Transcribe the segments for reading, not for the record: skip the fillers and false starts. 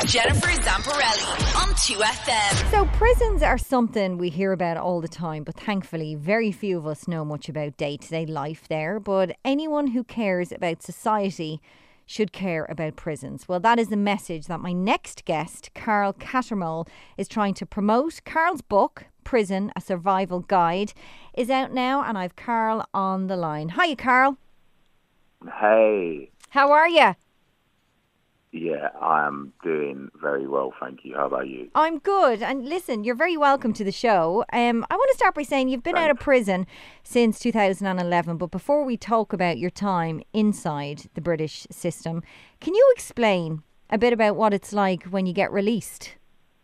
Jennifer Zamparelli on 2FM. So prisons are something we hear about all the time, but thankfully very few of us know much about day-to-day life there. But anyone who cares about society should care about prisons. Well, that is the message that my next guest, Carl Cattermole, is trying to promote. Carl's book, Prison, A Survival Guide, is out now, and I've Carl on the line. Hiya, Carl. Hey. How are you? Yeah, I am doing very well, thank you. How about you? I'm good. And listen, you're very welcome to the show. I want to start by saying you've been out of prison since 2011. But before we talk about your time inside the British system, can you explain a bit about what it's like when you get released?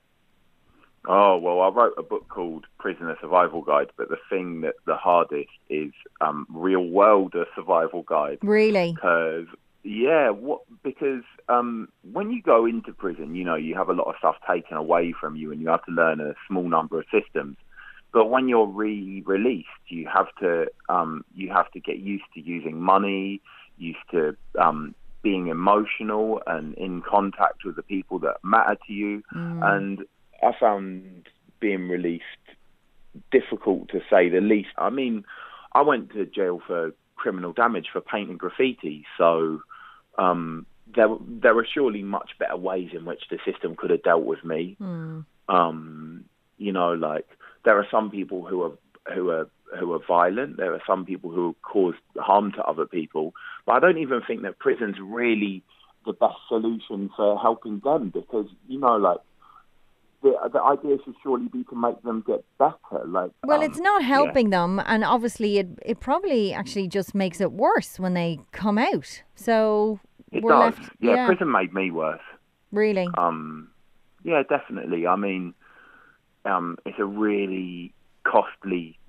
Oh, well, I wrote a book called Prison, A Survival Guide, but the thing that the hardest is Real World, A Survival Guide. Really? Because when you go into prison, you know, you have a lot of stuff taken away from you and you have to learn a small number of systems. But when you're re-released, you have to get used to using money, used to being emotional and in contact with the people that matter to you. And I found being released difficult, to say the least. I mean, I went to jail for criminal damage for painting graffiti, so there were surely much better ways in which the system could have dealt with me. You know, like there are some people who are violent. There are some people who cause harm to other people. But I don't even think that prison's really the best solution for helping them, because, you know, like the idea should surely be to make them get better. Like, well, it's not helping them, and obviously it probably actually just makes it worse when they come out. So it we're does. left, yeah, prison made me worse. Really? Yeah, definitely. I mean, it's a really costly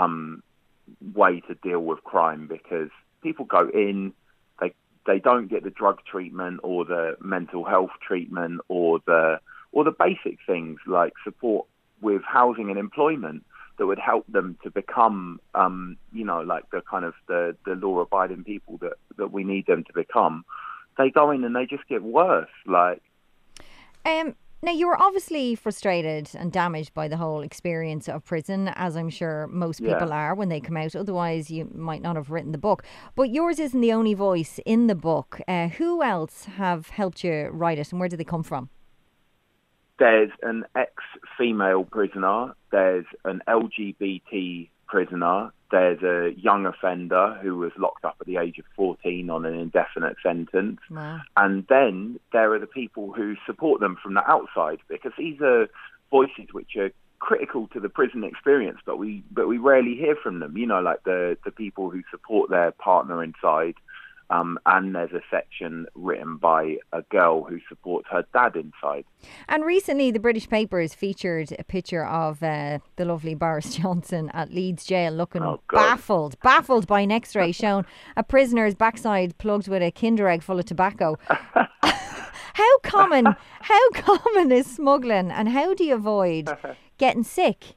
way to deal with crime, because people go in, they don't get the drug treatment or the mental health treatment or the basic things like support with housing and employment that would help them to become, you know, like the kind of the law-abiding people that we need them to become. They go in and they just get worse. Like, now, you were obviously frustrated and damaged by the whole experience of prison, as I'm sure most people are when they come out. Otherwise, you might not have written the book. But yours isn't the only voice in the book. Who else have helped you write it, and where did they come from? There's an ex-female prisoner, there's an LGBT prisoner, there's a young offender who was locked up at the age of 14 on an indefinite sentence. Wow. And then there are the people who support them from the outside, because these are voices which are critical to the prison experience, but we rarely hear from them. You know, like the people who support their partner inside. And there's a section written by a girl who supports her dad inside. And recently the British papers featured a picture of the lovely Boris Johnson at Leeds jail looking baffled by an x-ray showing a prisoner's backside plugged with a Kinder Egg full of tobacco. How common is smuggling, and how do you avoid getting sick?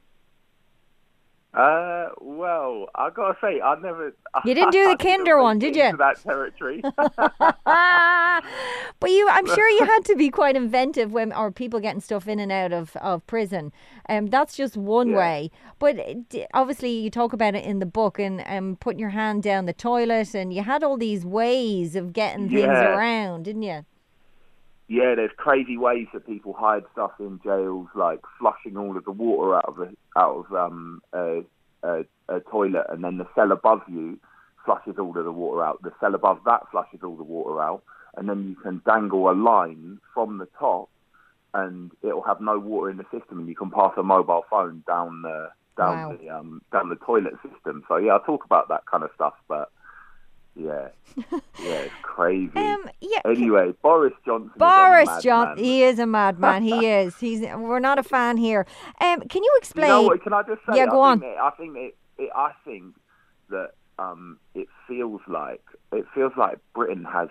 Well, I gotta say, I never. You didn't do the Kinder one, did you? Into that territory. But I'm sure you had to be quite inventive or people getting stuff in and out of prison. That's just one way. But obviously, you talk about it in the book, and putting your hand down the toilet, and you had all these ways of getting things around, didn't you? Yeah, there's crazy ways that people hide stuff in jails, like flushing all of the water out of a toilet, and then the cell above you flushes all of the water out. The cell above that flushes all the water out, and then you can dangle a line from the top, and it'll have no water in the system, and you can pass a mobile phone down the toilet system. So yeah, I talk about that kind of stuff, but. Yeah, it's crazy. Anyway, Boris Johnson. He is a madman. He is. We're not a fan here. Can you explain? You know what, can I just say? Yeah, go on. I think that it feels like Britain has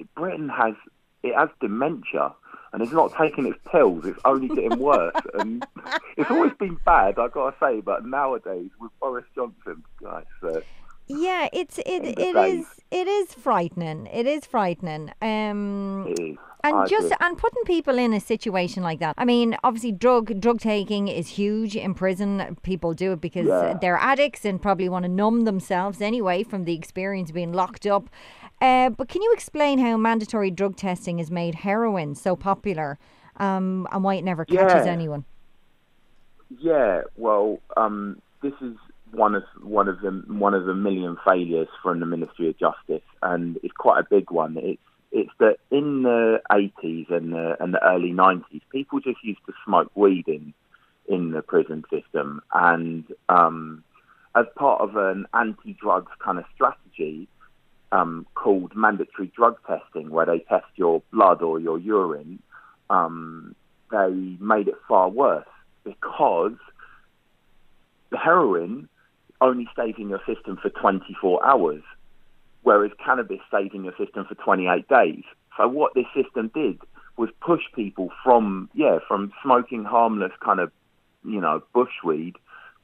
dementia, and it's not taking its pills. It's only getting worse, and it's always been bad, I gotta say. But nowadays with Boris Johnson, guys. Yeah, days. it is frightening. It is frightening. It is. And I agree. putting people in a situation like that. I mean, obviously, drug taking is huge in prison. People do it because Yeah. they're addicts and probably want to numb themselves anyway from the experience of being locked up. But can you explain how mandatory drug testing has made heroin so popular, and why it never catches Yeah. anyone? Yeah. Well, this is one of the million failures from the Ministry of Justice, and it's quite a big one. It's that in the 80s and the early 90s, people just used to smoke weed in the prison system, and as part of an anti-drugs kind of strategy called mandatory drug testing, where they test your blood or your urine, they made it far worse because the heroin only stays in your system for 24 hours, whereas cannabis stays in your system for 28 days. So what this system did was push people from smoking harmless kind of, bushweed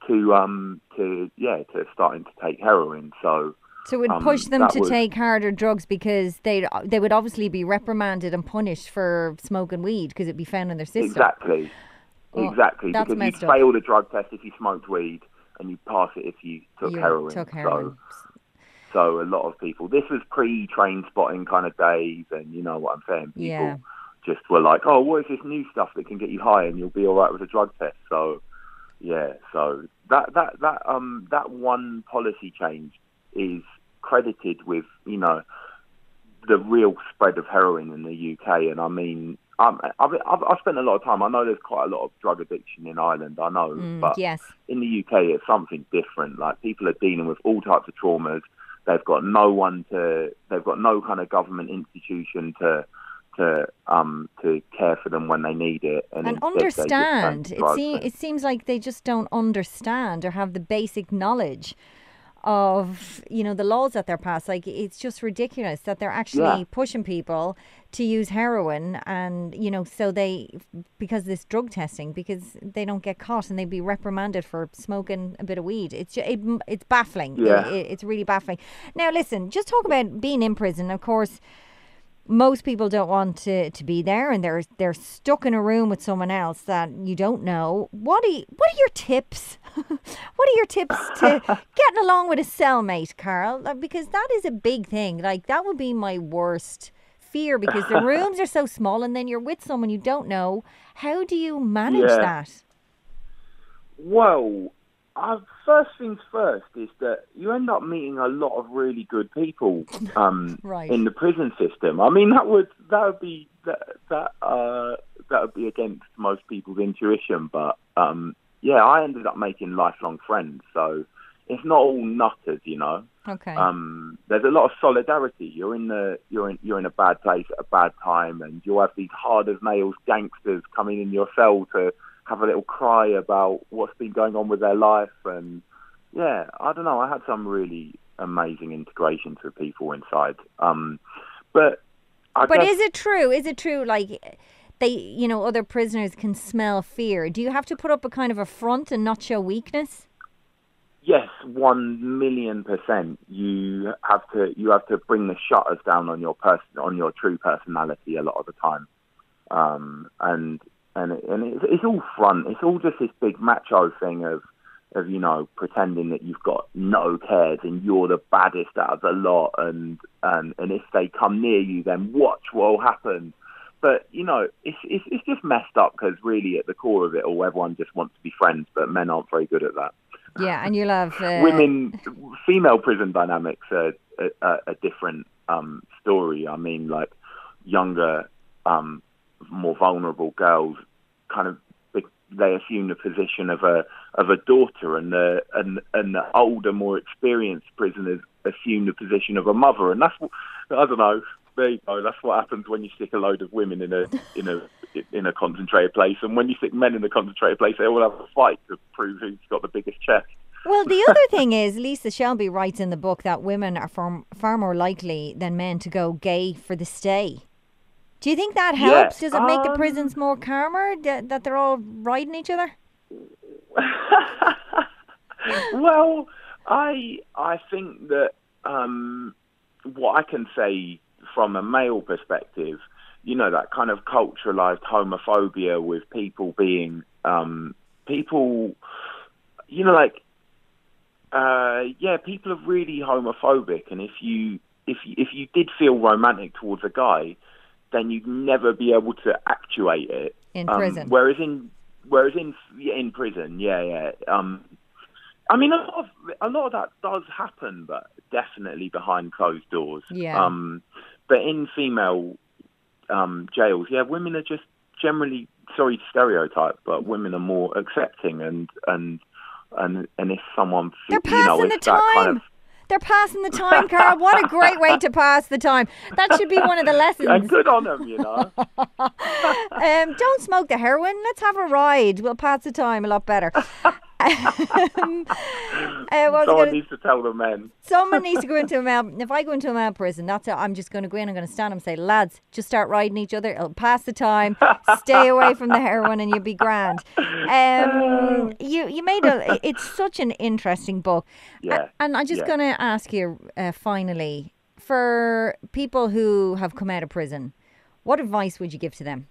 to starting to take heroin. So it would push them to was, take harder drugs because they would obviously be reprimanded and punished for smoking weed because it'd be found in their system. Exactly. Oh, Exactly, that's because you'd messed up. fail the drug test if you smoked weed, and you'd pass it if you took heroin. So a lot of people, this was pre-train spotting kind of days, and you know what I'm saying? People just were like, oh, what is this new stuff that can get you high and you'll be all right with a drug test? So, yeah, so that one policy change is credited with, the real spread of heroin in the UK. And I mean, I've spent a lot of time. I know there's quite a lot of drug addiction in Ireland. I know, but yes. in the UK, it's something different. Like people are dealing with all types of traumas. They've got they've got no kind of government institution to care for them when they need it, and understand. It seems like they just don't understand or have the basic knowledge of the laws that they're passed. Like, it's just ridiculous that they're actually pushing people to use heroin, and so because of this drug testing, because they don't get caught and they'd be reprimanded for smoking a bit of weed. It's baffling. It's really baffling. Now listen, just talk about being in prison. Of course, most people don't want to be there, and they're stuck in a room with someone else that you don't know. What are your tips? What are your tips to getting along with a cellmate, Carl? Because that is a big thing. Like, that would be my worst fear, because the rooms are so small, and then you're with someone you don't know. How do you manage that? Well, first things first is that you end up meeting a lot of really good people Right. in the prison system. I mean, that would be against most people's intuition, but I ended up making lifelong friends. So it's not all nutters, Okay. There's a lot of solidarity. You're in a bad place at a bad time, and you'll have these hard as nails gangsters coming in your cell to have a little cry about what's been going on with their life. And I don't know, I had some really amazing integrations with people inside. But is it true? Is it true, like, they, other prisoners can smell fear? Do you have to put up a kind of a front and not show weakness? Yes, 1,000,000%. You have to bring the shutters down on your true personality a lot of the time. And it's all front. It's all just this big macho thing of pretending that you've got no cares and you're the baddest out of the lot, and if they come near you, then watch what will happen. But it's just messed up, because really at the core of it all, everyone just wants to be friends, but men aren't very good at that. Yeah, and you'll have female prison dynamics are a different story. I mean, like, younger, more vulnerable girls kind of, they assume the position of a daughter, and the older, more experienced prisoners assume the position of a mother. And that's what, I don't know. There you go. That's what happens when you stick a load of women in a concentrated place, and when you stick men in a concentrated place, they all have a fight to prove who's got the biggest chest. Well, the other thing is, Lisa Shelby writes in the book that women are far more likely than men to go gay for the stay. Do you think that helps? Does it make the prisons more calmer, that they're all riding each other? Well, I think that what I can say from a male perspective, you know, that kind of culturalized homophobia with people being people, you know, like people are really homophobic, and if you did feel romantic towards a guy, then you'd never be able to actuate it in prison. Whereas in prison, I mean, a lot of that does happen, but definitely behind closed doors. Yeah. But in female jails, women are just generally, sorry to stereotype, but women are more accepting and if someone, they're passing the time. They're passing the time, Carl. What a great way to pass the time. That should be one of the lessons. Good on them, you know. Don't smoke the heroin. Let's have a ride. We'll pass the time a lot better. Someone needs to tell the men. Someone needs to go into a male. If I go into a male prison, that's it. I'm just going to go in. I'm going to stand and say, lads, just start riding each other. It'll pass the time. Stay away from the heroin, and you'll be grand. You made it's such an interesting book. Yeah. And I'm just going to ask you finally, for people who have come out of prison, what advice would you give to them?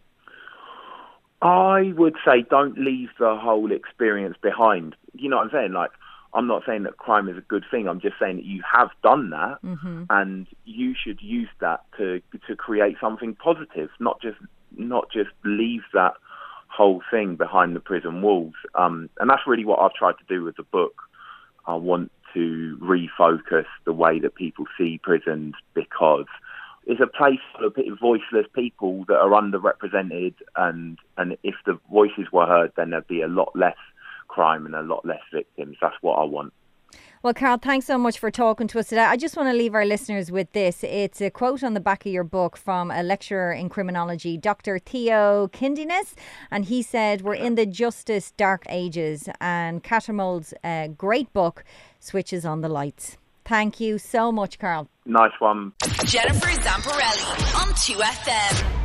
I would say don't leave the whole experience behind. You know what I'm saying? Like, I'm not saying that crime is a good thing. I'm just saying that you have done that, and you should use that to create something positive, not just leave that whole thing behind the prison walls. And that's really what I've tried to do with the book. I want to refocus the way that people see prisons, because it's a place full of voiceless people that are underrepresented, and if the voices were heard, then there'd be a lot less crime and a lot less victims. That's what I want. Well, Carl, thanks so much for talking to us today. I just want to leave our listeners with this. It's a quote on the back of your book from a lecturer in criminology, Dr. Theo Kindiness, and he said, we're in the justice dark ages, and Cattermole's great book switches on the lights. Thank you so much, Carl. Nice one. Jennifer Zamparelli on 2FM.